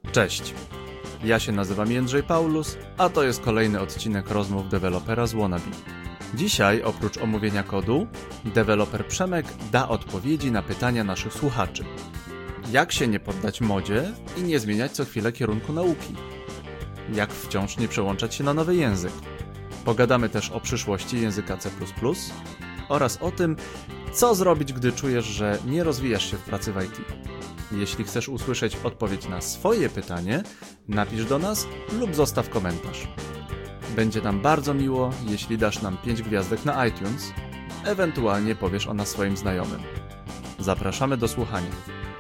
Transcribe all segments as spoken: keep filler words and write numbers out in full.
Cześć, ja się nazywam Jędrzej Paulus, a to jest kolejny odcinek rozmów dewelopera z Wannabe. Dzisiaj, oprócz omówienia kodu, deweloper Przemek da odpowiedzi na pytania naszych słuchaczy. Jak się nie poddać modzie i nie zmieniać co chwilę kierunku nauki? Jak wciąż nie przełączać się na nowy język? Pogadamy też o przyszłości języka C plus plus oraz o tym, co zrobić, gdy czujesz, że nie rozwijasz się w pracy w I T. Jeśli chcesz usłyszeć odpowiedź na swoje pytanie, napisz do nas lub zostaw komentarz. Będzie nam bardzo miło, jeśli dasz nam pięć gwiazdek na iTunes, ewentualnie powiesz o nas swoim znajomym. Zapraszamy do słuchania.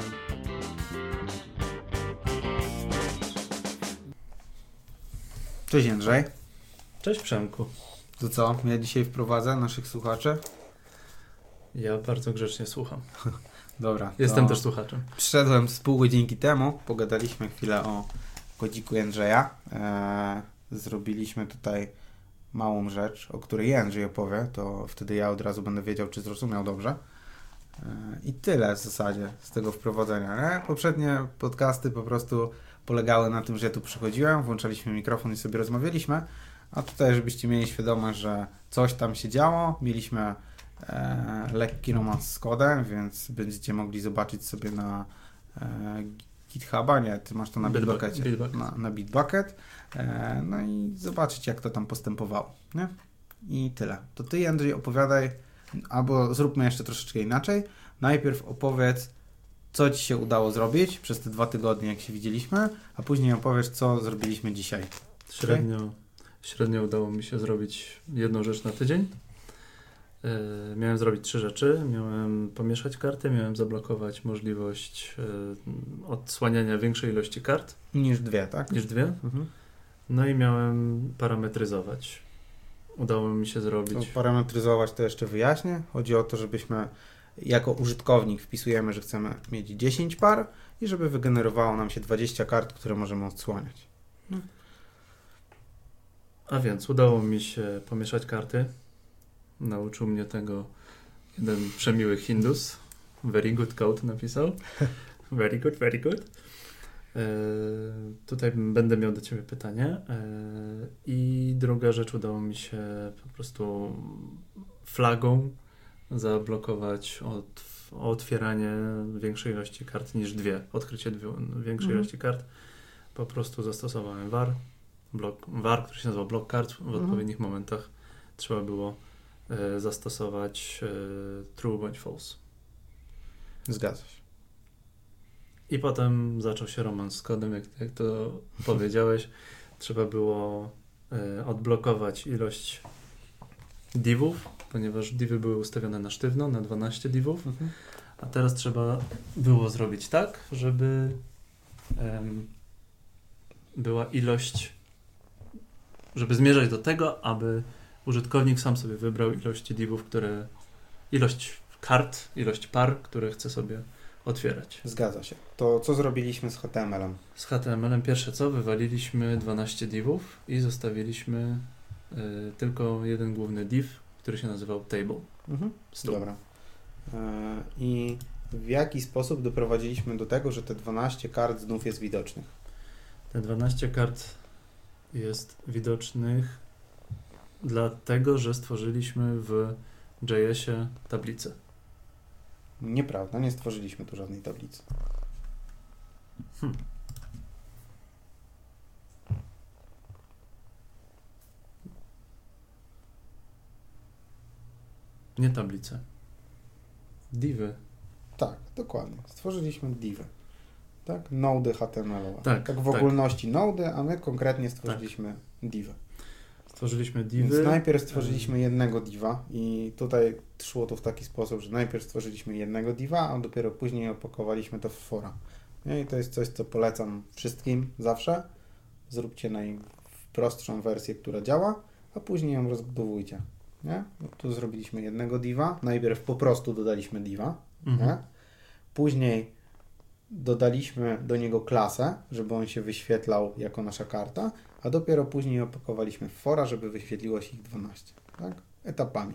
Cześć Jędrzej. Cześć Przemku. To co? Ja dzisiaj wprowadzę naszych słuchaczy? Ja bardzo grzecznie słucham. Dobra. Jestem też słuchaczem. Przyszedłem z pół godzinki temu, pogadaliśmy chwilę o kodziku Jędrzeja. Eee, zrobiliśmy tutaj małą rzecz, o której Jędrzej opowie, to wtedy ja od razu będę wiedział, czy zrozumiał dobrze. Eee, I tyle w zasadzie z tego wprowadzenia. Nie? Poprzednie podcasty po prostu polegały na tym, że ja tu przychodziłem, włączaliśmy mikrofon i sobie rozmawialiśmy, a tutaj, żebyście mieli świadomość, że coś tam się działo, mieliśmy e, lekki romans z kodem, więc będziecie mogli zobaczyć sobie na e, GitHuba, nie, ty masz to na Bitbuckecie, Bitbucket. na, na Bitbucket, e, no i zobaczyć, jak to tam postępowało, nie? I tyle. To ty, Jędrzej, opowiadaj, albo zróbmy jeszcze troszeczkę inaczej. Najpierw opowiedz, co ci się udało zrobić przez te dwa tygodnie, jak się widzieliśmy, a później opowiesz, co zrobiliśmy dzisiaj. Średnio, okay? średnio udało mi się zrobić jedną rzecz na tydzień. Yy, miałem zrobić trzy rzeczy. Miałem pomieszać karty, miałem zablokować możliwość yy, odsłaniania większej ilości kart. Niż dwie, tak? Niż dwie. Mhm. No i miałem parametryzować. Udało mi się zrobić. To parametryzować to jeszcze wyjaśnię. Chodzi o to, żebyśmy jako użytkownik wpisujemy, że chcemy mieć dziesięć par i żeby wygenerowało nam się dwadzieścia kart, które możemy odsłaniać. No. A więc udało mi się pomieszać karty. Nauczył mnie tego jeden przemiły Hindus. Very good code napisał. Very good, very good. Eee, tutaj będę miał do Ciebie pytanie. Eee, I druga rzecz, udało mi się po prostu flagą zablokować od, otwieranie większej ilości kart niż dwie. Odkrycie dwie, większej mhm. ilości kart. Po prostu zastosowałem var. Blok, var, który się nazywa blok kart. W mhm. odpowiednich momentach trzeba było e, zastosować e, true bądź false. Zgadza się. I potem zaczął się romans z kodem, jak, jak to powiedziałeś. Trzeba było e, odblokować ilość divów, ponieważ divy były ustawione na sztywno, na dwanaście divów, mhm. a teraz trzeba było zrobić tak, żeby um, była ilość, żeby zmierzać do tego, aby użytkownik sam sobie wybrał ilości divów, które, ilość kart, ilość par, które chce sobie otwierać. Zgadza się. To co zrobiliśmy z H T M L-em? Z H T M L-em pierwsze co, wywaliliśmy dwanaście divów i zostawiliśmy y, tylko jeden główny div, który się nazywał table. Mhm. Dobra. Yy, I w jaki sposób doprowadziliśmy do tego, że te dwanaście kart znów jest widocznych? Te dwanaście kart jest widocznych dlatego, że stworzyliśmy w J S-ie tablicę. Nieprawda, nie stworzyliśmy tu żadnej tablicy. Hmm. Nie tablicę. Divy. Tak, dokładnie. Stworzyliśmy divy. Tak? Nody H T M L-owe. Tak, tak w ogólności tak. Nody, a my konkretnie stworzyliśmy tak. divy. Stworzyliśmy divy. Więc najpierw stworzyliśmy jednego diva i tutaj szło to w taki sposób, że najpierw stworzyliśmy jednego diva, a dopiero później opakowaliśmy to w fora. I to jest coś, co polecam wszystkim zawsze. Zróbcie najprostszą wersję, która działa, a później ją rozbudowujcie. Nie? No, tu zrobiliśmy jednego diva. Najpierw po prostu dodaliśmy diva. Mhm. Nie? Później dodaliśmy do niego klasę, żeby on się wyświetlał jako nasza karta, a dopiero później opakowaliśmy w fora, żeby wyświetliło się ich dwanaście. Tak? Etapami.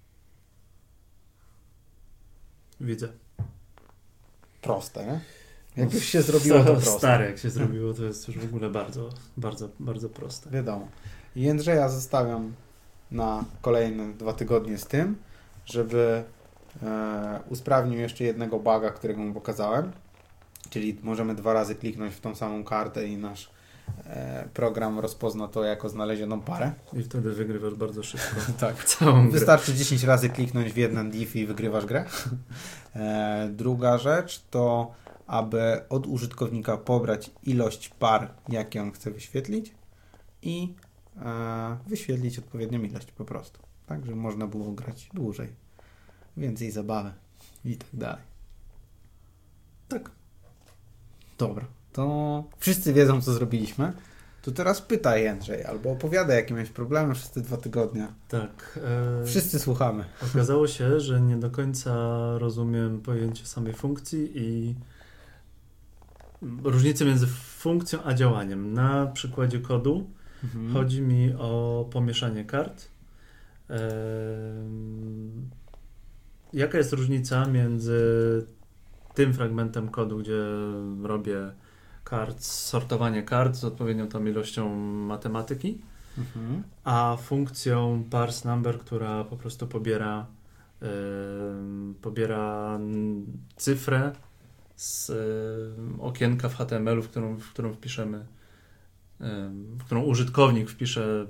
Widzę. Proste, nie? Jak już się zrobiło, to proste. Stare, jak się zrobiło, to jest już w ogóle bardzo, bardzo, bardzo proste. Wiadomo. I Jędrzeja zostawiam na kolejne dwa tygodnie z tym, żeby e, usprawnił jeszcze jednego buga, którego mu pokazałem. Czyli możemy dwa razy kliknąć w tą samą kartę i nasz e, program rozpozna to jako znalezioną parę. I wtedy wygrywasz bardzo szybko. Tak. Całą Wystarczy dziesięć razy kliknąć w jeden div i wygrywasz grę. E, druga rzecz to, aby od użytkownika pobrać ilość par, jakie on chce wyświetlić i e, wyświetlić odpowiednią ilość po prostu. Tak, żeby można było grać dłużej. Więcej zabawy i tak dalej. Tak. Dobra, to wszyscy wiedzą, co zrobiliśmy. To teraz pytaj, Jędrzej, albo opowiadaj, jakie miałeś problemy przez te dwa tygodnie. Tak. E... Wszyscy słuchamy. Okazało się, że nie do końca rozumiem pojęcie samej funkcji i różnicę między funkcją a działaniem. Na przykładzie kodu mhm. chodzi mi o pomieszanie kart. E... Jaka jest różnica między tym fragmentem kodu, gdzie robię kart, sortowanie kart z odpowiednią tam ilością matematyki, mhm. a funkcją parse number, która po prostu pobiera yy, pobiera cyfrę z yy, okienka w H T M L u, w którą, w którą wpiszemy, yy, w którą użytkownik wpisze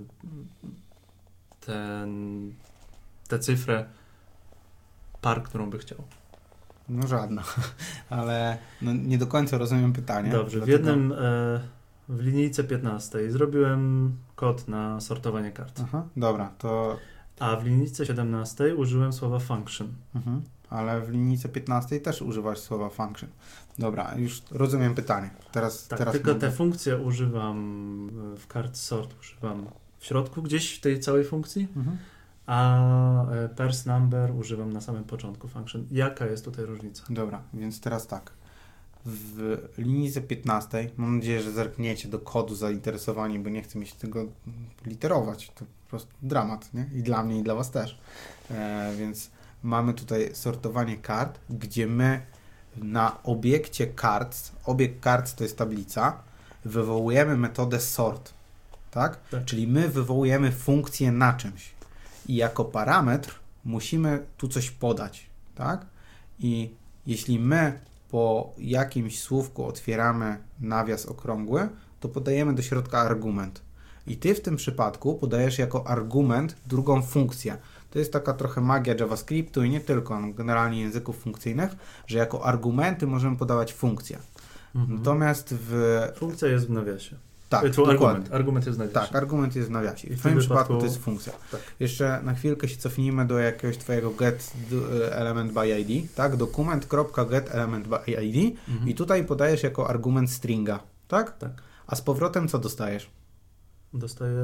ten, tę cyfrę par, którą by chciał. No żadna, ale no, nie do końca rozumiem pytanie. Dobrze, dlatego... w jednym, e, w linijce piętnastej zrobiłem kod na sortowanie kart. Aha, dobra, to... A w linijce siedemnastej użyłem słowa function. Mhm, ale w linijce piętnastej też używasz słowa function. Dobra, już rozumiem pytanie. Teraz, tak, teraz tylko mogę... te funkcje używam w card sort, używam w środku gdzieś w tej całej funkcji. Mhm. A parse number używam na samym początku function. Jaka jest tutaj różnica? Dobra, więc teraz tak. W linijce piętnastej, mam nadzieję, że zerkniecie do kodu zainteresowani, bo nie chcę mieć tego literować. To po prostu dramat, nie? I dla mnie, i dla was też. E, więc mamy tutaj sortowanie kart, gdzie my na obiekcie cards, obiekt cards to jest tablica, wywołujemy metodę sort, tak? tak? Czyli my wywołujemy funkcję na czymś. I jako parametr musimy tu coś podać, tak? I jeśli my po jakimś słówku otwieramy nawias okrągły, to podajemy do środka argument. I ty w tym przypadku podajesz jako argument drugą funkcję. To jest taka trochę magia JavaScriptu i nie tylko, no generalnie języków funkcyjnych, że jako argumenty możemy podawać funkcje. Mhm. Natomiast w... Funkcja jest w nawiasie. Tak, to argument. Argument jest w nawiasie. Tak, argument jest w nawiasie. W twoim przypadku to jest funkcja. Tak. Jeszcze na chwilkę się cofnijmy do jakiegoś twojego get element by I D, tak? Dokument.get element by I D mhm. i tutaj podajesz jako argument stringa, tak? Tak. A z powrotem co dostajesz? Dostaję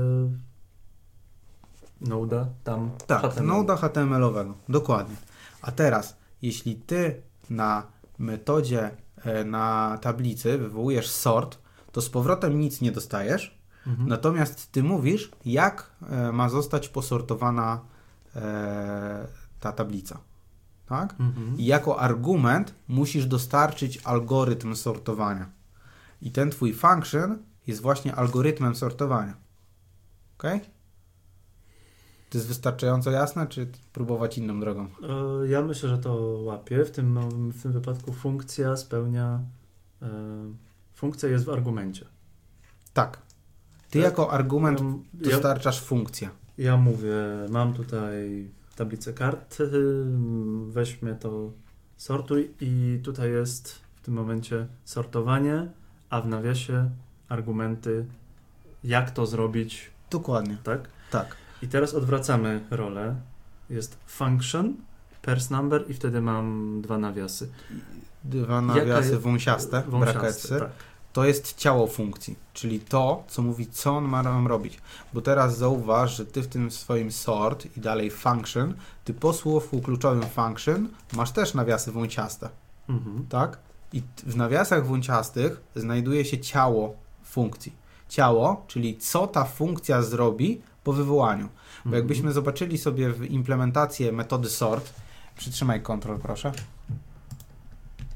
noda tam. Tak, H T M L. Noda H T M L-owego. Dokładnie. A teraz, jeśli ty na metodzie, na tablicy wywołujesz sort, to z powrotem nic nie dostajesz, mhm. natomiast ty mówisz, jak e, ma zostać posortowana e, ta tablica. Tak? Mhm. I jako argument musisz dostarczyć algorytm sortowania. I ten twój function jest właśnie algorytmem sortowania. Ok? To jest wystarczająco jasne, czy próbować inną drogą? E, ja myślę, że to łapie. W tym, w tym wypadku funkcja spełnia... E... Funkcja jest w argumencie. Tak. Ty tak? jako argument ja, dostarczasz funkcję. Ja mówię, mam tutaj tablicę kart, weźmy to, sortuj i tutaj jest w tym momencie sortowanie, a w nawiasie argumenty, jak to zrobić. Dokładnie. Tak? Tak. I teraz odwracamy rolę. Jest function, parse number i wtedy mam dwa nawiasy. Dwa nawiasy wąsiaste, bracketsy. Tak. To jest ciało funkcji, czyli to, co mówi, co on ma nam robić. Bo teraz zauważ, że ty w tym swoim sort i dalej function, ty po słówku kluczowym function masz też nawiasy wąsiaste. Mhm. Tak? I w nawiasach wąsiastych znajduje się ciało funkcji. Ciało, czyli co ta funkcja zrobi po wywołaniu. Bo mhm. jakbyśmy zobaczyli sobie w implementację metody sort, przytrzymaj Ctrl, proszę.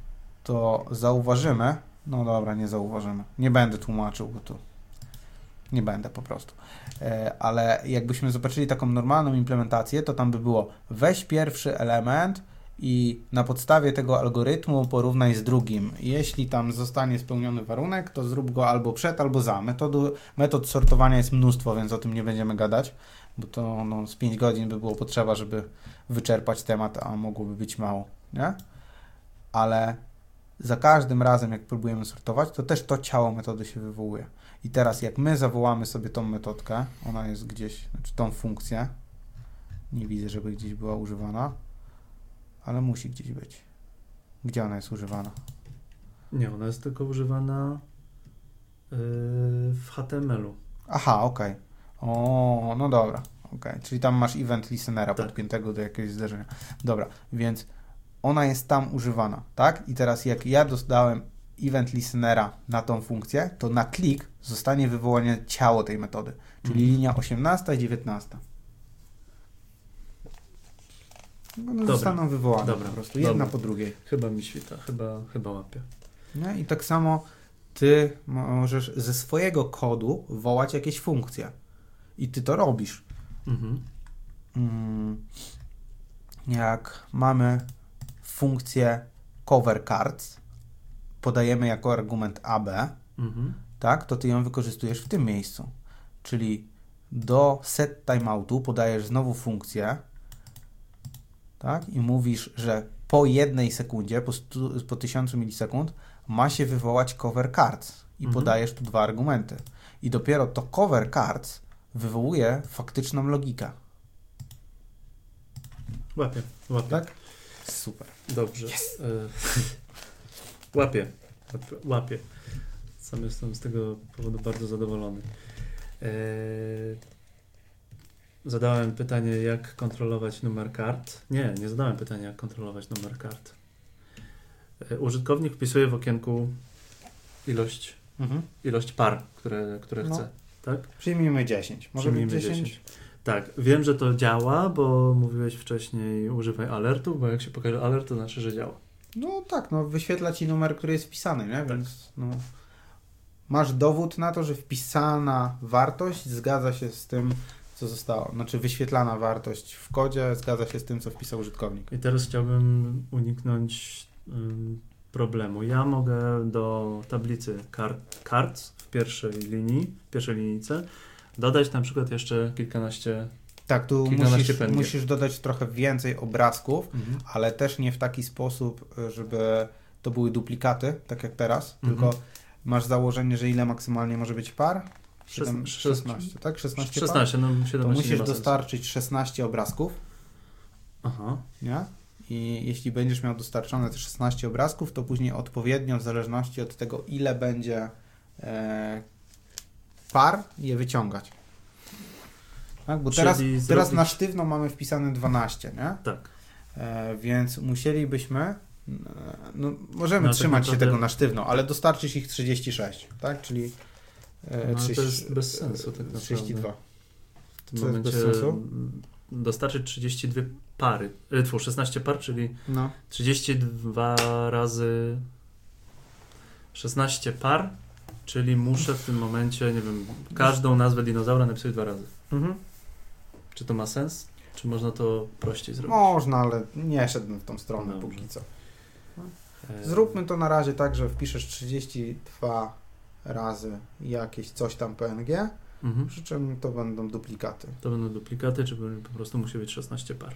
to zauważymy, no dobra, nie zauważymy, nie będę tłumaczył, bo tu nie będę po prostu, e, ale jakbyśmy zobaczyli taką normalną implementację, to tam by było weź pierwszy element i na podstawie tego algorytmu porównaj z drugim. Jeśli tam zostanie spełniony warunek, to zrób go albo przed, albo za. Metodu, metod sortowania jest mnóstwo, więc o tym nie będziemy gadać, bo to no, z pięć godzin by było potrzeba, żeby wyczerpać temat, a mogłoby być mało, nie? Ale za każdym razem, jak próbujemy sortować, to też to ciało metody się wywołuje. I teraz jak my zawołamy sobie tą metodkę, ona jest gdzieś, znaczy tą funkcję, nie widzę, żeby gdzieś była używana, ale musi gdzieś być. Gdzie ona jest używana? Nie, ona jest tylko używana yy, w H T M L u. Aha, okej. Okay. O, no dobra. Okay. Czyli tam masz event listenera tak. podpiętego do jakiegoś zdarzenia. Dobra, więc ona jest tam używana, tak? I teraz jak ja dostałem event listenera na tą funkcję, to na klik zostanie wywołane ciało tej metody, czyli mm. linia osiemnasta i dziewiętnasta. One zostaną wywołane Dobra. po prostu, jedna Dobra. po drugiej. Chyba mi świta, chyba, chyba łapię. Nie? I tak samo ty możesz ze swojego kodu wołać jakieś funkcje. I ty to robisz. Mhm. Mm, jak mamy funkcję cover cards, podajemy jako argument A B, Mhm. tak, to ty ją wykorzystujesz w tym miejscu. Czyli do set timeoutu podajesz znowu funkcję, tak, i mówisz, że po jednej sekundzie, po, stu, po tysiącu milisekund ma się wywołać cover cards i mhm. podajesz tu dwa argumenty. I dopiero to cover cards wywołuje faktyczną logikę. Łapię, łapię. Tak? Super. Dobrze. Yes. E, łapię, łapię, łapię. Sam jestem z tego powodu bardzo zadowolony. E, zadałem pytanie, jak kontrolować numer kart. Nie, nie zadałem pytania, jak kontrolować numer kart. E, użytkownik wpisuje w okienku ilość, Mhm. ilość par, które, które No. chce. Tak? Przyjmijmy dziesięć. Może być Przyjmijmy dziesięć? dziesięć. Tak, wiem, że to działa, bo mówiłeś wcześniej używaj alertu, bo jak się pokaże alert, to znaczy, że działa. No tak, no wyświetla ci numer, który jest wpisany, nie? Więc no, masz dowód na to, że wpisana wartość zgadza się z tym, co zostało. Znaczy wyświetlana wartość w kodzie zgadza się z tym, co wpisał użytkownik. I teraz chciałbym uniknąć ym, problemu. Ja mogę do tablicy kart, cards w pierwszej linii, w pierwszej linijce dodać na przykład jeszcze kilkanaście Tak, tu kilkanaście musisz, pędzi. musisz dodać trochę więcej obrazków, Mhm. ale też nie w taki sposób, żeby to były duplikaty, tak jak teraz, Mhm. tylko masz założenie, że ile maksymalnie może być par? siedem, Szes- szesnaście, tak? szesnaście, szesnaście, no par? siedemnaście To nie musisz ma sensu. dostarczyć szesnaście obrazków, Aha. nie? I jeśli będziesz miał dostarczone te szesnaście obrazków, to później odpowiednio w zależności od tego, ile będzie e, par, je wyciągać. Tak? Bo teraz, Czyli teraz zrobić- na sztywno mamy wpisane dwanaście, nie? Tak. E, więc musielibyśmy, e, no możemy No, tak trzymać się naprawdę- tego na sztywno, ale dostarczyć ich trzydzieści sześć, tak? Czyli e, No, ale to trzydzieści, jest bez sensu tak naprawdę. trzydzieści dwa. W tym Co jest momencie bez sensu? mm, dostarczyć trzydzieści dwie pary, e, tfu, szesnaście par, czyli No. trzydzieści dwa razy szesnaście par, czyli muszę w tym momencie, nie wiem, każdą nazwę dinozaura napisać dwa razy. Mhm. Czy to ma sens? Czy można to prościej zrobić? Można, ale nie szedłbym w tą stronę Dobrze. póki co. E, Zróbmy to na razie tak, że wpiszesz trzydzieści dwa razy jakieś coś tam P N G, Mhm. przy czym to będą duplikaty. To będą duplikaty, czy po prostu musi być szesnaście par?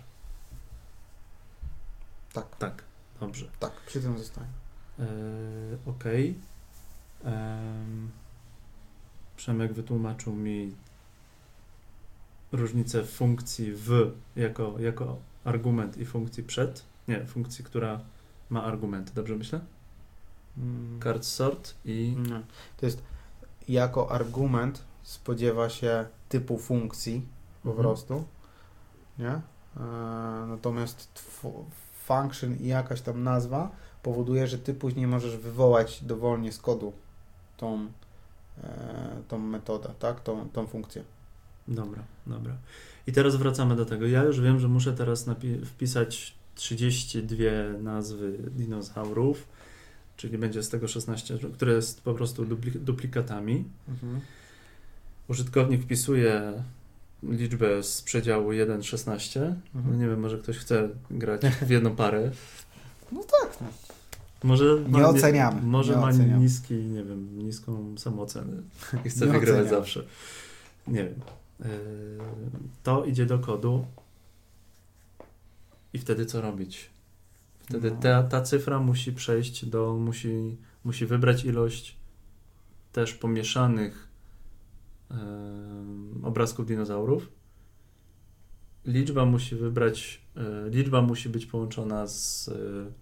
Tak, Tak, dobrze. tak, przy tym zostanie. E, Okej. Em, Przemek wytłumaczył mi różnicę funkcji w jako, jako argument i funkcji przed. Nie, funkcji, która ma argumenty. Dobrze myślę? Mm. Card sort i... Nie. To jest jako argument spodziewa się typu funkcji po Mhm. prostu, nie? E, natomiast tw- function i jakaś tam nazwa powoduje, że ty później możesz wywołać dowolnie z kodu tą, e, tą metodę, tak? Tą, tą funkcję. Dobra, dobra. I teraz wracamy do tego. Ja już wiem, że muszę teraz napi- wpisać trzydzieści dwie nazwy dinozaurów czyli będzie z tego szesnaście, które jest po prostu dupli- duplikatami. Mhm. Użytkownik wpisuje liczbę z przedziału jeden szesnaście. Mhm. No nie wiem, może ktoś chce grać w jedną parę. No tak. No. Może Nie ma, oceniamy. Może nie ma oceniamy. niski, nie wiem, niską samoocenę i chce Nie wygrywać oceniamy. zawsze. Nie wiem. Yy, to idzie do kodu i wtedy co robić? Wtedy No. ta, ta cyfra musi przejść do, musi, musi wybrać ilość też pomieszanych yy, obrazków dinozaurów. Liczba musi wybrać, yy, liczba musi być połączona z, yy,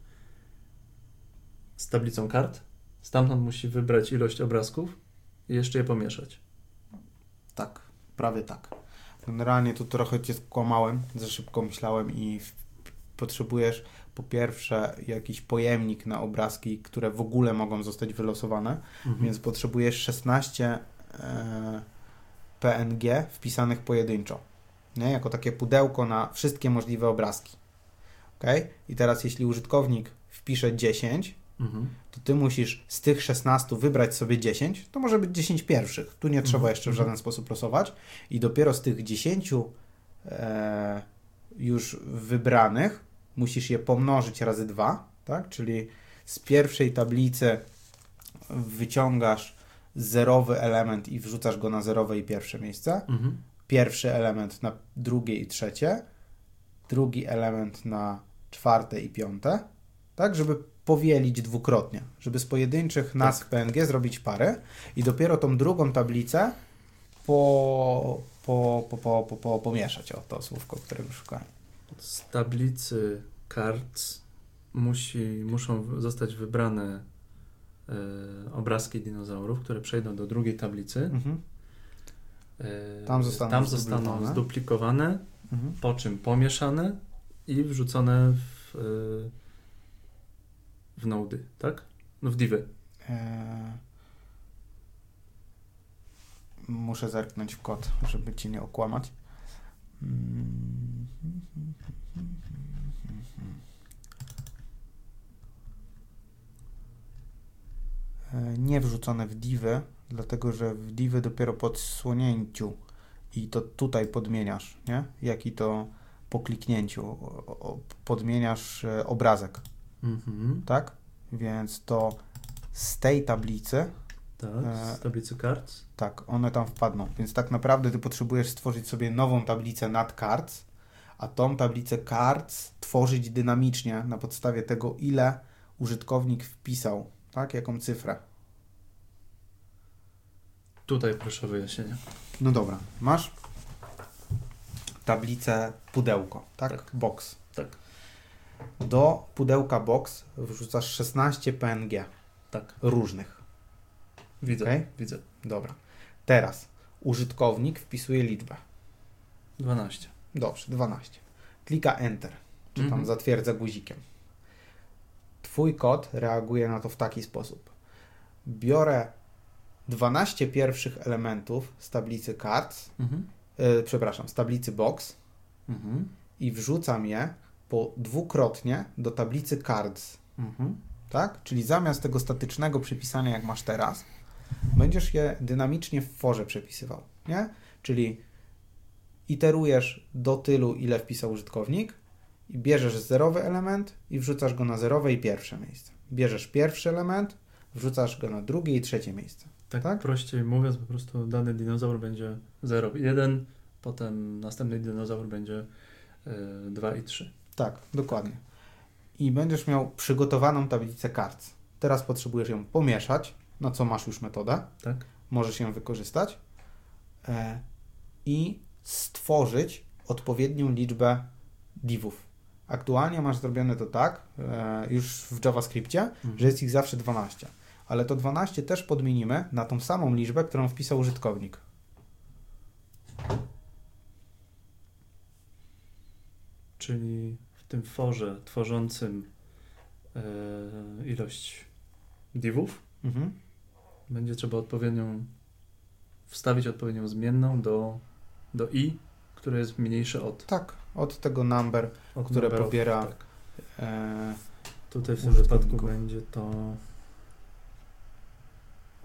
z tablicą kart. Stamtąd musi wybrać ilość obrazków i jeszcze je pomieszać. Tak, prawie tak. Generalnie tu trochę cię skłamałem, za szybko myślałem i w, potrzebujesz po pierwsze jakiś pojemnik na obrazki, które w ogóle mogą zostać wylosowane, Mhm. więc potrzebujesz szesnaście e, P N G wpisanych pojedynczo, nie? Jako takie pudełko na wszystkie możliwe obrazki. Okay? I teraz jeśli użytkownik wpisze dziesięć, Mhm. to ty musisz z tych szesnastu wybrać sobie dziesięć, to może być dziesięć pierwszych. Tu nie trzeba Mhm. jeszcze w żaden sposób losować i dopiero z tych dziesięciu e, już wybranych musisz je pomnożyć razy dwa, tak? Czyli z pierwszej tablicy wyciągasz zerowy element i wrzucasz go na zerowe i pierwsze miejsce. Mhm. Pierwszy element na drugie i trzecie, drugi element na czwarte i piąte, tak? Żeby powielić dwukrotnie, żeby z pojedynczych nazw P N G zrobić parę i dopiero tą drugą tablicę po, po, po, po, po, po, pomieszać. O, to słówko, którego szukałem. Z tablicy kart musi, muszą zostać wybrane e, obrazki dinozaurów, które przejdą do drugiej tablicy. Mhm. E, Tam zostaną tam zostaną zduplikowane. zduplikowane, Mhm. po czym pomieszane i wrzucone w, e, w nody, tak? No w divy. Eee, muszę zerknąć w kod, żeby ci nie okłamać. Mm. Eee, nie wrzucone w divy, dlatego że w divy dopiero po odsłonięciu i to tutaj podmieniasz, nie? Jak i to po kliknięciu o, o, podmieniasz e, obrazek, Mhm. tak? Więc to z tej tablicy, Tak, E, z tablicy kart. tak, one tam wpadną. Więc tak naprawdę ty potrzebujesz stworzyć sobie nową tablicę nad cards, a tą tablicę cards tworzyć dynamicznie na podstawie tego, ile użytkownik wpisał, tak? Jaką cyfrę. Tutaj proszę o wyjaśnienie. No dobra, masz tablicę pudełko, tak? Tak. Box. Tak. Do pudełka box wrzucasz szesnaście P N G Tak, różnych. widzę, Okej? widzę. Dobra. Teraz użytkownik wpisuje liczbę. dwanaście. Dobrze, dwanaście. Klika Enter, czy tam Mhm. zatwierdza guzikiem. Twój kod reaguje na to w taki sposób. Biorę dwanaście pierwszych elementów z tablicy cards, Mhm. yy, przepraszam, z tablicy box Mhm. i wrzucam je po dwukrotnie do tablicy cards. Mhm. Tak? Czyli zamiast tego statycznego przypisania, jak masz teraz, będziesz je dynamicznie w forze przepisywał, nie? Czyli iterujesz do tylu, ile wpisał użytkownik i bierzesz zerowy element i wrzucasz go na zerowe i pierwsze miejsce. Bierzesz pierwszy element, wrzucasz go na drugie i trzecie miejsce. Tak, Tak? prościej mówiąc, po prostu dany dinozaur będzie zero i jeden, potem następny dinozaur będzie y, dwa i trzy. Tak, dokładnie. I będziesz miał przygotowaną tablicę cards. Teraz potrzebujesz ją pomieszać, na co masz już metodę. Tak? Możesz ją wykorzystać e, i stworzyć odpowiednią liczbę divów. Aktualnie masz zrobione to tak, e, już w JavaScriptie, Mhm. że jest ich zawsze dwanaście. Ale to dwanaście też podmienimy na tą samą liczbę, którą wpisał użytkownik. Czyli w tym forze tworzącym y, ilość divów Mhm. będzie trzeba odpowiednią wstawić odpowiednią zmienną do, do i, które jest mniejsze od, Tak, od tego number, od które numerów, pobiera tak. e, Tutaj w tym użytkowników. wypadku będzie to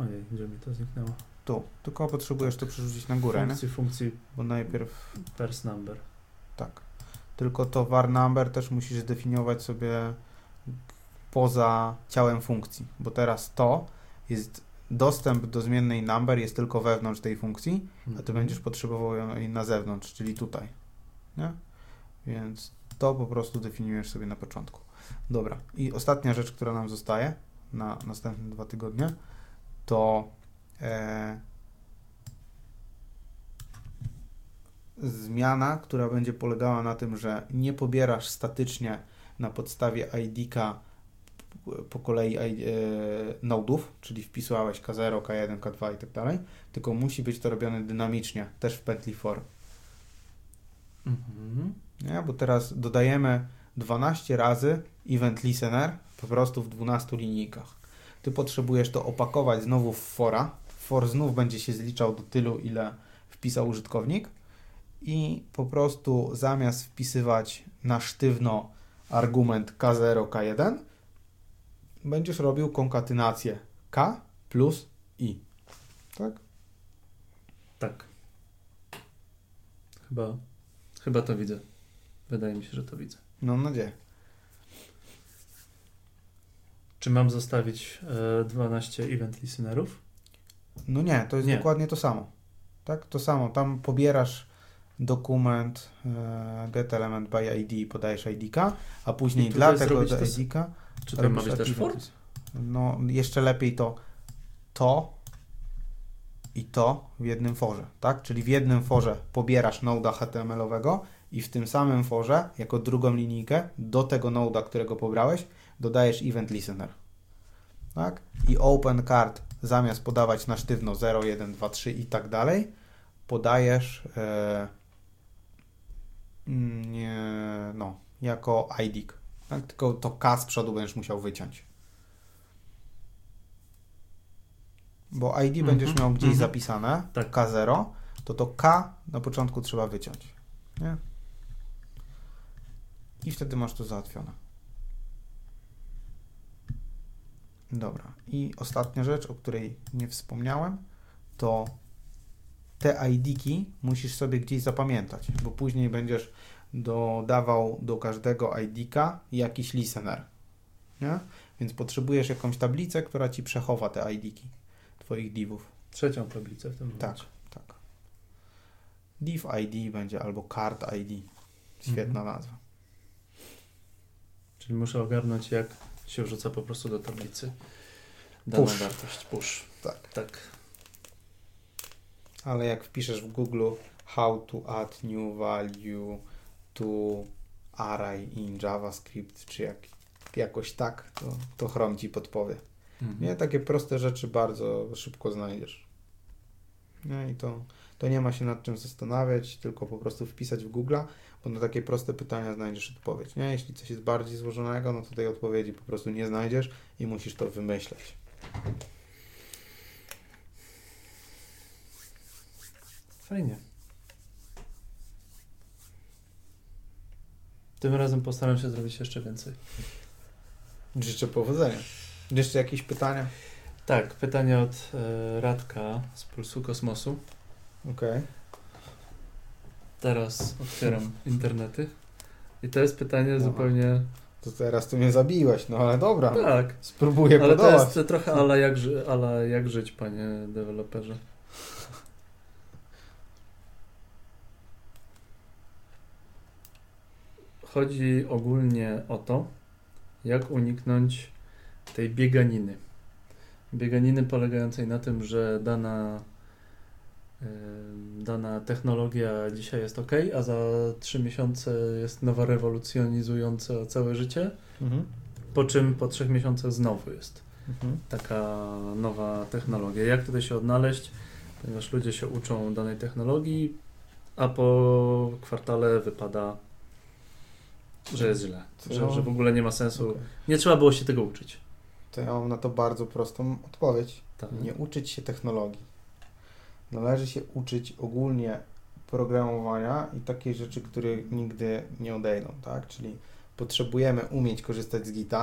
Ojej, gdzie mi to zniknęło? Tu. Tylko potrzebujesz to przerzucić na górę, Funkcji, nie? funkcji Bo najpierw... pers number. Tak. Tylko to var number też musisz zdefiniować sobie poza ciałem funkcji, bo teraz to jest dostęp do zmiennej number jest tylko wewnątrz tej funkcji, a ty Mhm. będziesz potrzebował jej na zewnątrz, czyli tutaj. Nie? Więc to po prostu definiujesz sobie na początku. Dobra. I ostatnia rzecz, która nam zostaje na następne dwa tygodnie, to e, zmiana, która będzie polegała na tym, że nie pobierasz statycznie na podstawie I D-ka po kolei e, nodów, czyli wpisałeś K zero, K jeden, K dwa i tak dalej, tylko musi być to robione dynamicznie, też w pętli for. Mhm. Nie? Bo teraz dodajemy dwanaście razy event listener po prostu w dwunastu linijkach. Ty potrzebujesz to opakować znowu w fora. For znów będzie się zliczał do tylu, ile wpisał użytkownik i po prostu zamiast wpisywać na sztywno argument K zero, K jeden będziesz robił konkatynację K plus I. Tak? Tak. Chyba, chyba to widzę. Wydaje mi się, że to widzę. No, mam nadzieję. Czy mam zostawić e, dwanaście event listenerów? No nie, to jest Nie. dokładnie to samo. Tak? To samo. Tam pobierasz dokument e, get element by I D, podajesz I D-ka, a później I dla tutaj tego zrobić to s- I D-ka Czy to ma robisz być też for? event. No, jeszcze lepiej to to i to w jednym forze, tak? Czyli w jednym forze pobierasz noda H T M L-owego i w tym samym forze, jako drugą linijkę, do tego noda, którego pobrałeś, dodajesz event listener. Tak? I open card zamiast podawać na sztywno zero, jeden, dwa, trzy i tak dalej, podajesz e, nie, no, jako I D. Tak? Tylko to K z przodu będziesz musiał wyciąć. Bo I D Mhm, będziesz miał gdzieś mhm. zapisane, Tak. K zero, to to K na początku trzeba wyciąć. Nie? I wtedy masz to załatwione. Dobra. I ostatnia rzecz, o której nie wspomniałem, to te I D-ki musisz sobie gdzieś zapamiętać, bo później będziesz dodawał do każdego I D-ka jakiś listener. Nie? Więc potrzebujesz jakąś tablicę, która ci przechowa te I D-ki twoich divów. Trzecią tablicę w tym Tak, momencie. tak. Div I D będzie albo card I D. Świetna Mhm. nazwa. Czyli muszę ogarnąć, jak się wrzuca po prostu do tablicy daną Push. wartość. Push. Tak. Tak. Ale jak wpiszesz w Google how to add new value to array in JavaScript, czy jak, jakoś tak, to, to Chrome ci podpowie. Mhm. Nie, takie proste rzeczy bardzo szybko znajdziesz. Nie, i to, to nie ma się nad czym zastanawiać, tylko po prostu wpisać w Google, bo na takie proste pytania znajdziesz odpowiedź. Nie? Jeśli coś jest bardziej złożonego, no to tej odpowiedzi po prostu nie znajdziesz i musisz to wymyśleć. Fajnie. Tym razem postaram się zrobić jeszcze więcej. Życzę powodzenia. Jeszcze jakieś pytania? Tak, pytanie od e, Radka z Pulsu Kosmosu. Okej. Okay. Teraz otwieram internety. I to jest pytanie Dobra. zupełnie... To teraz tu mnie zabiłeś, no ale dobra. Tak, Spróbuję ale to podołać. jest trochę ala jak, ży- ala jak żyć, panie deweloperze. Chodzi ogólnie o to, jak uniknąć tej bieganiny. Bieganiny polegającej na tym, że dana, yy, dana technologia dzisiaj jest ok, a za trzy miesiące jest nowa rewolucjonizująca całe życie, Mhm. po czym po trzech miesiącach znowu jest Mhm. taka nowa technologia. Jak tutaj się odnaleźć, ponieważ ludzie się uczą danej technologii, a po kwartale wypada, że jest źle, Co? że, że w ogóle nie ma sensu. Okay. Nie trzeba było się tego uczyć. To ja mam na to bardzo prostą odpowiedź. Tak. Nie uczyć się technologii. Należy się uczyć ogólnie programowania i takie rzeczy, które nigdy nie odejdą, tak? Czyli potrzebujemy umieć korzystać z Gita,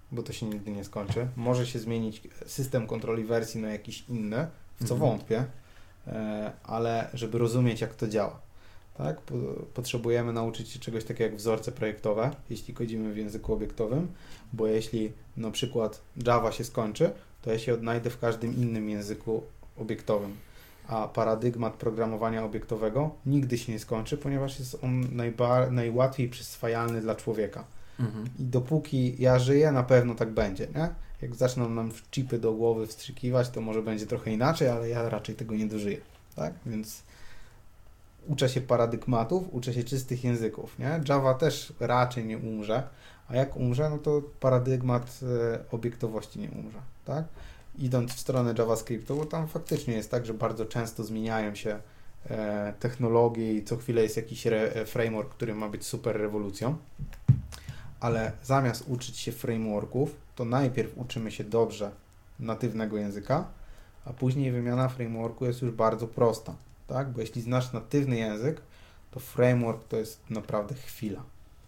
bo to się nigdy nie skończy. Może się zmienić system kontroli wersji na jakiś inny, w co Mhm. wątpię, ale żeby rozumieć, jak to działa. Tak? Potrzebujemy nauczyć się czegoś takiego jak wzorce projektowe, jeśli kodzimy w języku obiektowym, bo jeśli na przykład Java się skończy, to ja się odnajdę w każdym innym języku obiektowym. A paradygmat programowania obiektowego nigdy się nie skończy, ponieważ jest on najba- najłatwiej przyswajalny dla człowieka. Mhm. I dopóki ja żyję, na pewno tak będzie, nie? Jak zaczną nam chipy do głowy wstrzykiwać, to może będzie trochę inaczej, ale ja raczej tego nie dożyję, tak? Więc uczę się paradygmatów, uczę się czystych języków, nie? Java też raczej nie umrze, a jak umrze, no to paradygmat e, obiektowości nie umrze, tak? Idąc w stronę JavaScriptu, bo tam faktycznie jest tak, że bardzo często zmieniają się e, technologie i co chwilę jest jakiś re, framework, który ma być super rewolucją, ale zamiast uczyć się frameworków, to najpierw uczymy się dobrze natywnego języka, a później wymiana frameworku jest już bardzo prosta, tak? Bo jeśli znasz natywny język, to framework to jest naprawdę chwila.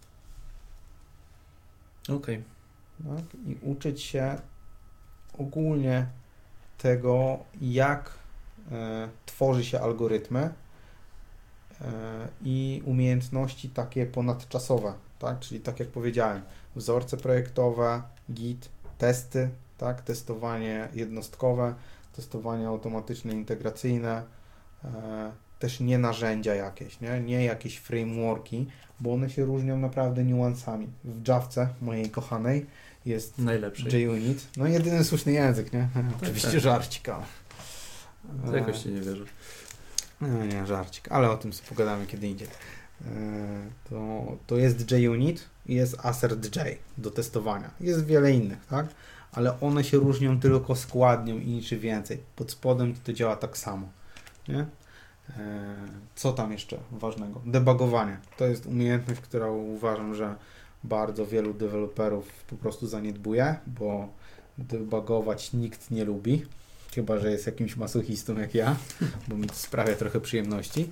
Okej. Tak? I uczyć się ogólnie tego, jak e, tworzy się algorytmy e, i umiejętności takie ponadczasowe, tak? Czyli tak jak powiedziałem, wzorce projektowe, Git, testy, tak? Testowanie jednostkowe, testowanie automatyczne, integracyjne, e, też nie narzędzia jakieś, nie? Nie jakieś frameworki, bo one się różnią naprawdę niuansami. W Javce, mojej kochanej, jest Najlepszy. JUnit. No jedyny słuszny język, nie? Oczywiście tak. żarcik, ale... To jakoś się nie wierzy. No nie, żarcik, ale o tym sobie pogadamy kiedy indziej. To, to jest JUnit i jest assert J do testowania. Jest wiele innych, tak? Ale one się różnią tylko składnią i niczym więcej. Pod spodem to działa tak samo, nie? Co tam jeszcze ważnego? Debugowanie. To jest umiejętność, którą uważam, że bardzo wielu deweloperów po prostu zaniedbuje, bo debugować nikt nie lubi, chyba że jest jakimś masochistą jak ja, bo mi to sprawia trochę przyjemności,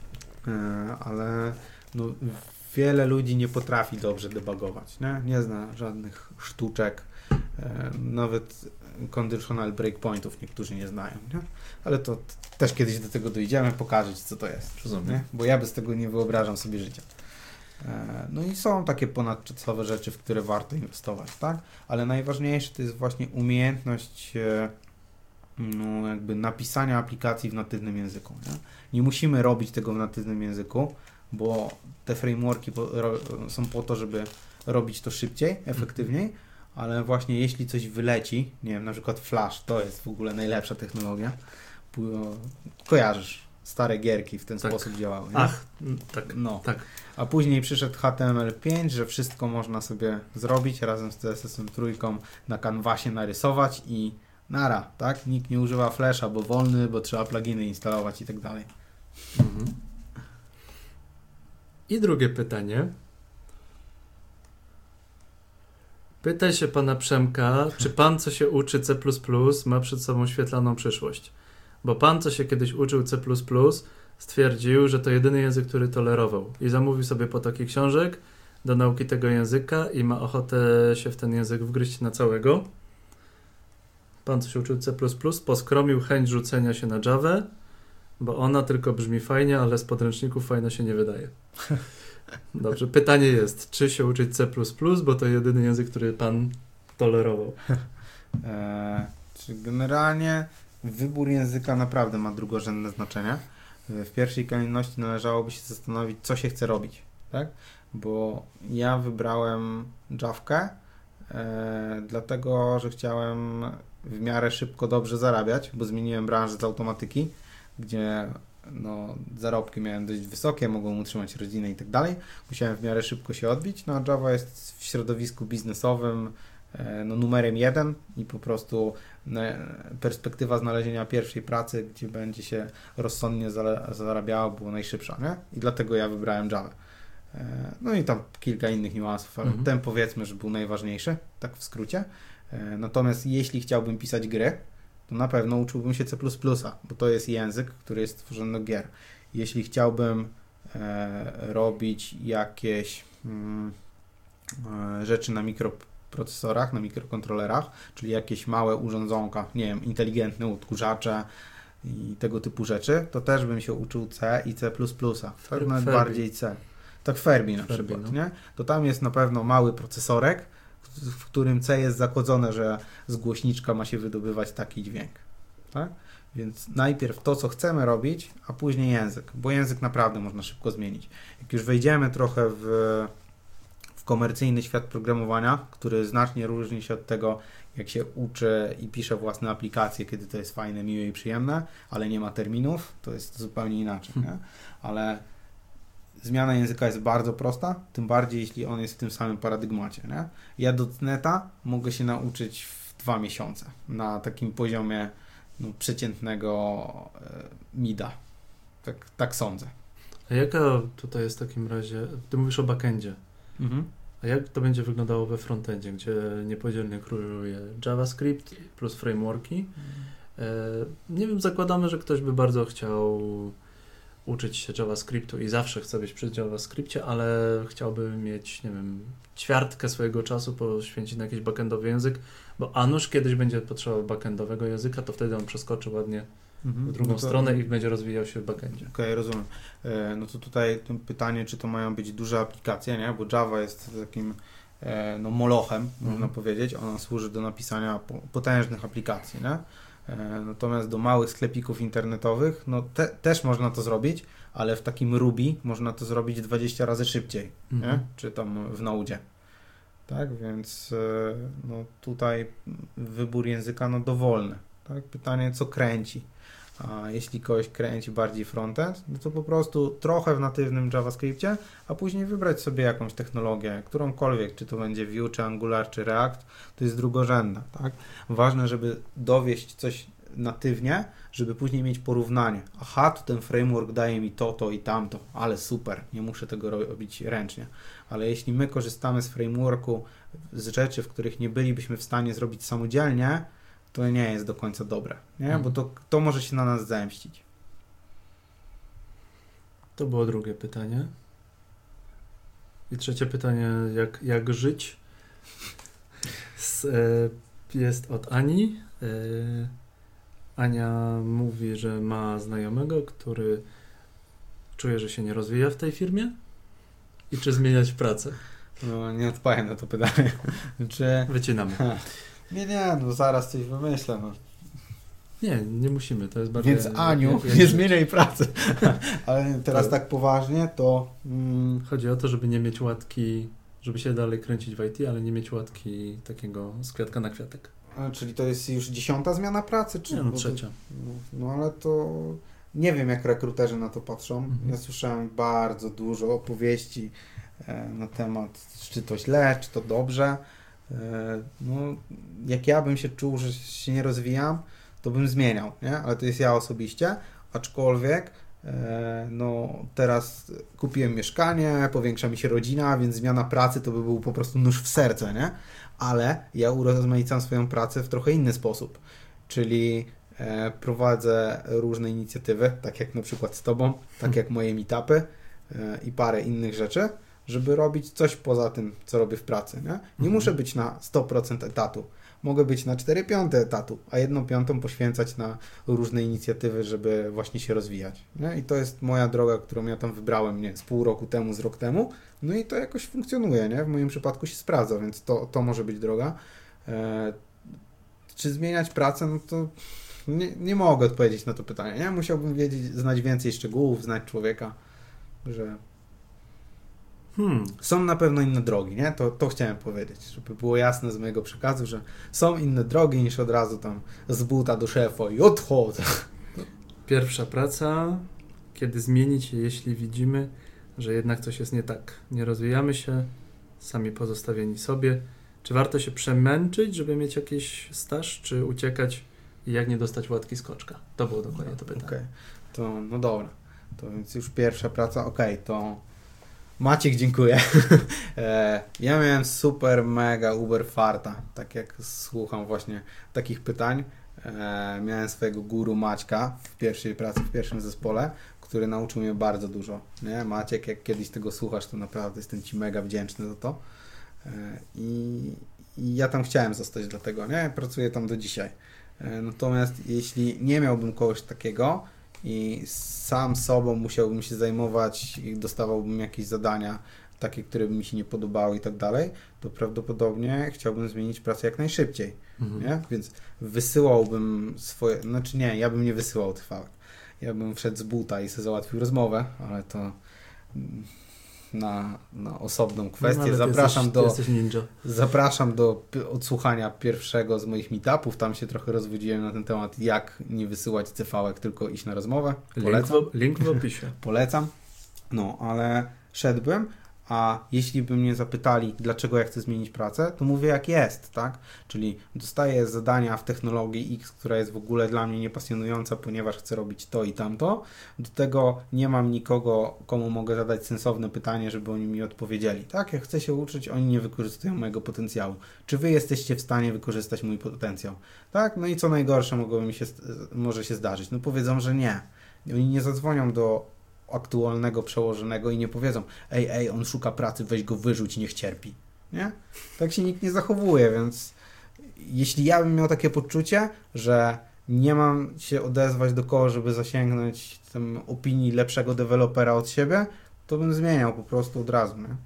ale no, wiele ludzi nie potrafi dobrze debugować, nie? Nie zna żadnych sztuczek, nawet conditional breakpointów niektórzy nie znają, nie? Ale to też kiedyś do tego dojdziemy, pokażę Ci, co to jest, Rozumiem. nie? Bo ja bez tego nie wyobrażam sobie życia. No i są takie ponadczasowe rzeczy, w które warto inwestować, tak? Ale najważniejsze to jest właśnie umiejętność no, jakby napisania aplikacji w natywnym języku. Nie? Nie musimy robić tego w natywnym języku, bo te frameworki po, ro, są po to, żeby robić to szybciej, efektywniej, ale właśnie jeśli coś wyleci, nie wiem, na przykład Flash, to jest w ogóle najlepsza technologia, kojarzysz, stare gierki w ten tak. sposób działały. Nie? Ach, tak, no. tak. A później przyszedł H T M L pięć, że wszystko można sobie zrobić razem z C S S em trójką na kanwasie narysować i nara, tak? Nikt nie używa Flasha, bo wolny, bo trzeba pluginy instalować i tak dalej. Mhm. I drugie pytanie. Pytaj się pana Przemka, czy pan, co się uczy C plus plus, ma przed sobą świetlaną przyszłość? Bo pan, co się kiedyś uczył C plus plus, stwierdził, że to jedyny język, który tolerował i zamówił sobie potoki książek do nauki tego języka i ma ochotę się w ten język wgryźć na całego. Pan, co się uczył C plus plus, poskromił chęć rzucenia się na Javę, bo ona tylko brzmi fajnie, ale z podręczników fajna się nie wydaje. Dobrze, pytanie jest, czy się uczyć C plus plus, bo to jedyny język, który pan tolerował. Eee, czy generalnie wybór języka naprawdę ma drugorzędne znaczenie. W pierwszej kolejności należałoby się zastanowić, co się chce robić, tak? Bo ja wybrałem Javkę, e, dlatego, że chciałem w miarę szybko dobrze zarabiać, bo zmieniłem branżę z automatyki, gdzie no, zarobki miałem dość wysokie, mogłem utrzymać rodzinę i tak dalej. Musiałem w miarę szybko się odbić, no a Java jest w środowisku biznesowym e, no, numerem jeden i po prostu perspektywa znalezienia pierwszej pracy, gdzie będzie się rozsądnie zarabiało, było najszybsza, nie? I dlatego ja wybrałem Java. No i tam kilka innych niuansów, ale mhm. ten powiedzmy, że był najważniejszy, tak w skrócie. Natomiast jeśli chciałbym pisać gry, to na pewno uczyłbym się C plus plus, bo to jest język, który jest stworzony do gier. Jeśli chciałbym e, robić jakieś mm, e, rzeczy na mikro procesorach, na mikrokontrolerach, czyli jakieś małe urządzonka, nie wiem, inteligentne odkurzacze i tego typu rzeczy, to też bym się uczył C i C plus plus, tak nawet bardziej C. Tak Fermi na Fermi, przykład, no. nie? To tam jest na pewno mały procesorek, w którym C jest zakodzone, że z głośniczka ma się wydobywać taki dźwięk, tak? Więc najpierw to, co chcemy robić, a później język, bo język naprawdę można szybko zmienić. Jak już wejdziemy trochę w, w komercyjny świat programowania, który znacznie różni się od tego, jak się uczy i pisze własne aplikacje, kiedy to jest fajne, miłe i przyjemne, ale nie ma terminów, to jest zupełnie inaczej, nie? Ale zmiana języka jest bardzo prosta, tym bardziej jeśli on jest w tym samym paradygmacie, nie? Ja do neta mogę się nauczyć w dwa miesiące na takim poziomie no, przeciętnego e, mida. Tak, tak sądzę. A jaka tutaj jest w takim razie, ty mówisz o backendzie, Mhm. a jak to będzie wyglądało we frontendzie, gdzie niepodzielnie króluje JavaScript plus frameworki? Mhm. E, nie wiem, zakładamy, że ktoś by bardzo chciał uczyć się JavaScriptu i zawsze chce być przy JavaScripcie, ale chciałby mieć, nie wiem, ćwiartkę swojego czasu poświęcić na jakiś backendowy język, bo a nuż kiedyś będzie potrzebował backendowego języka, to wtedy on przeskoczy ładnie Mhm. w drugą no to, stronę i będzie rozwijał się w backendzie. Okej, okay, rozumiem. E, no to tutaj pytanie, czy to mają być duże aplikacje, nie? Bo Java jest takim e, no, molochem, mhm. można powiedzieć. Ona służy do napisania po, potężnych aplikacji, nie? Natomiast do małych sklepików internetowych, no te, też można to zrobić, ale w takim Ruby można to zrobić dwadzieścia razy szybciej, mhm. nie? Czy tam w Node. Tak, więc no tutaj wybór języka no dowolny. Tak? Pytanie, co kręci. A jeśli kogoś kręci bardziej frontend, no to po prostu trochę w natywnym JavaScriptie, a później wybrać sobie jakąś technologię, którąkolwiek, czy to będzie Vue, czy Angular, czy React, to jest drugorzędna, tak? Ważne, żeby dowieść coś natywnie, żeby później mieć porównanie. Aha, to ten framework daje mi to, to i tamto, ale super, nie muszę tego robić ręcznie. Ale jeśli my korzystamy z frameworku, z rzeczy, w których nie bylibyśmy w stanie zrobić samodzielnie, to nie jest do końca dobre, nie? Mhm. Bo to, to może się na nas zemścić. To było drugie pytanie. I trzecie pytanie, jak, jak żyć? Z, e, jest od Ani. E, Ania mówi, że ma znajomego, który czuje, że się nie rozwija w tej firmie i czy zmieniać pracę? No, nie odpowiem na to pytanie. Czy... Wycinamy. Ha. Nie, nie, no zaraz coś wymyślę. No. Nie, nie musimy, to jest bardzo... Więc Aniu, jak, jak nie zmieniaj pracy. Ale teraz tak poważnie, to... Mm... Chodzi o to, żeby nie mieć łatki, żeby się dalej kręcić w I T, ale nie mieć łatki takiego z kwiatka na kwiatek. A, czyli to jest już dziesiąta zmiana pracy? Czy... Nie, no trzecia. No, no ale to... Nie wiem, jak rekruterzy na to patrzą. Mhm. Ja słyszałem bardzo dużo opowieści e, na temat, czy to źle, czy to dobrze. No, jak ja bym się czuł, że się nie rozwijam, to bym zmieniał, nie? Ale to jest ja osobiście, aczkolwiek e, no teraz kupiłem mieszkanie, powiększa mi się rodzina, więc zmiana pracy to by był po prostu nóż w serce, nie? Ale ja urozmaicam swoją pracę w trochę inny sposób, czyli e, prowadzę różne inicjatywy, tak jak na przykład z Tobą, tak jak moje meetupy e, i parę innych rzeczy, żeby robić coś poza tym, co robię w pracy. Nie, nie mhm. muszę być na sto procent etatu. Mogę być na cztery piąte etatu, a jedną piątą poświęcać na różne inicjatywy, żeby właśnie się rozwijać. Nie? I to jest moja droga, którą ja tam wybrałem nie, z pół roku temu, z rok temu. No i to jakoś funkcjonuje. Nie? W moim przypadku się sprawdza, więc to, to może być droga. E, czy zmieniać pracę? No to nie, nie mogę odpowiedzieć na to pytanie. Nie? Musiałbym wiedzieć, znać więcej szczegółów, znać człowieka, że Hmm. Są na pewno inne drogi, nie? To, to chciałem powiedzieć, żeby było jasne z mojego przekazu, że są inne drogi niż od razu tam z buta do szefa i odchodzę. Pierwsza praca, kiedy zmienić się, jeśli widzimy, że jednak coś jest nie tak. Nie rozwijamy się, sami pozostawieni sobie. Czy warto się przemęczyć, żeby mieć jakiś staż, czy uciekać i jak nie dostać łatki skoczka? To było dokładnie to pytanie. Okay. To, no dobra. To więc już pierwsza praca, okej, okay, to Maciek, dziękuję. Ja miałem super, mega, uber farta, tak jak słucham właśnie takich pytań. Miałem swojego guru Maćka w pierwszej pracy, w pierwszym zespole, który nauczył mnie bardzo dużo. Nie? Maciek, jak kiedyś tego słuchasz, to naprawdę jestem Ci mega wdzięczny za to. I i ja tam chciałem zostać dlatego, nie? Pracuję tam do dzisiaj. Natomiast jeśli nie miałbym kogoś takiego i sam sobą musiałbym się zajmować i dostawałbym jakieś zadania takie, które by mi się nie podobały i tak dalej, to prawdopodobnie chciałbym zmienić pracę jak najszybciej. Mhm. Nie? Więc wysyłałbym swoje... Znaczy nie, ja bym nie wysyłał trwałek. Ja bym wszedł z buta i sobie załatwił rozmowę, ale to na, na osobną kwestię. No, zapraszam, jesteś, do, zapraszam do odsłuchania pierwszego z moich meetupów. Tam się trochę rozwodziłem na ten temat, jak nie wysyłać cefałek, tylko iść na rozmowę. Polecam. Link w, link w opisie. Polecam. No, ale szedłbym, a jeśli by mnie zapytali, dlaczego ja chcę zmienić pracę, to mówię jak jest, tak? Czyli dostaję zadania w technologii X, która jest w ogóle dla mnie niepasjonująca, ponieważ chcę robić to i tamto. Do tego nie mam nikogo, komu mogę zadać sensowne pytanie, żeby oni mi odpowiedzieli. Tak? Jak chcę się uczyć, oni nie wykorzystują mojego potencjału. Czy wy jesteście w stanie wykorzystać mój potencjał? Tak? No i co najgorsze mogłoby mi się, może się zdarzyć? No powiedzą, że nie. Oni nie zadzwonią do aktualnego przełożonego i nie powiedzą: ej, ej, on szuka pracy, weź go wyrzuć, niech cierpi. Nie? Tak się nikt nie zachowuje, więc jeśli ja bym miał takie poczucie, że nie mam się odezwać do kogoś, żeby zasięgnąć tam opinii lepszego dewelopera od siebie, to bym zmieniał po prostu od razu. Nie?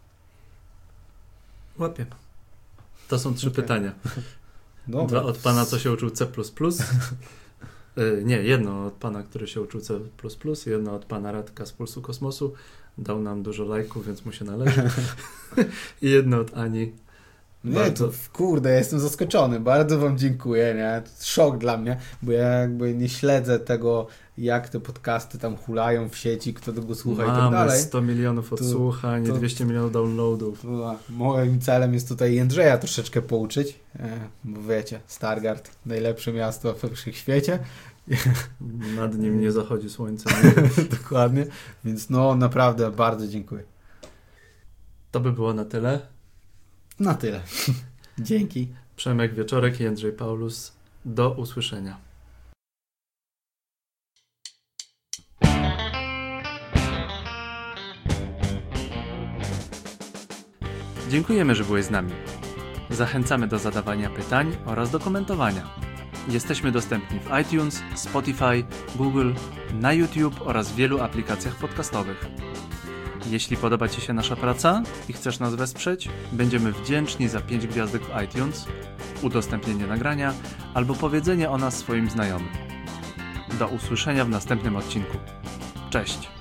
Łapię. To są trzy okay. pytania. Dobra. Dwa od pana, co się uczył C plus plus. Nie, jedno od pana, który się uczył C plus plus, jedno od pana Radka z Pulsu Kosmosu. Dał nam dużo lajków, więc mu się należy. I jedno od Ani. Nie, bardzo... to kurde, ja jestem zaskoczony. Bardzo wam dziękuję, nie? To jest szok dla mnie, bo ja jakby nie śledzę tego, jak te podcasty tam hulają w sieci, kto tego słucha Mamy i tak dalej. sto milionów odsłuchań, to, to, dwieście milionów downloadów. To, moim celem jest tutaj Jędrzeja troszeczkę pouczyć, bo wiecie, Stargard, najlepsze miasto w wszechświecie. Nad nim nie zachodzi słońce. Dokładnie, więc no naprawdę bardzo dziękuję. To by było na tyle. Na tyle. Dzięki. Przemek Wieczorek i Jędrzej Paulus. Do usłyszenia. Dziękujemy, że byłeś z nami. Zachęcamy do zadawania pytań oraz do komentowania. Jesteśmy dostępni w iTunes, Spotify, Google, na YouTube oraz w wielu aplikacjach podcastowych. Jeśli podoba Ci się nasza praca i chcesz nas wesprzeć, będziemy wdzięczni za pięć gwiazdek w iTunes, udostępnienie nagrania albo powiedzenie o nas swoim znajomym. Do usłyszenia w następnym odcinku. Cześć!